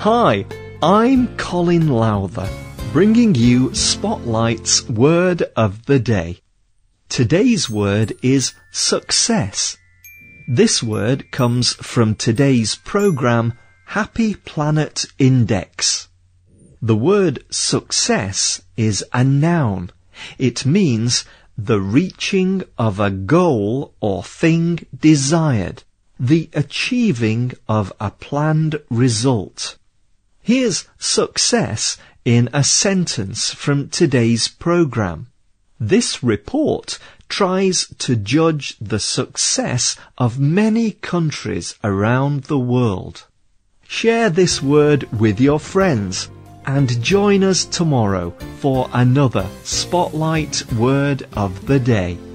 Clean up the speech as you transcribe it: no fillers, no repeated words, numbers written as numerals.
Hi, I'm Colin Lowther, bringing you Spotlight's Word of the Day. Today's word is success. This word comes from today's programme, Happy Planet Index. The word success is a noun. It means the reaching of a goal or thing desired, the achieving of a planned result. Here's success in a sentence from today's programme. This report tries to judge the success of many countries around the world. Share this word with your friends and join us tomorrow for another Spotlight Word of the Day.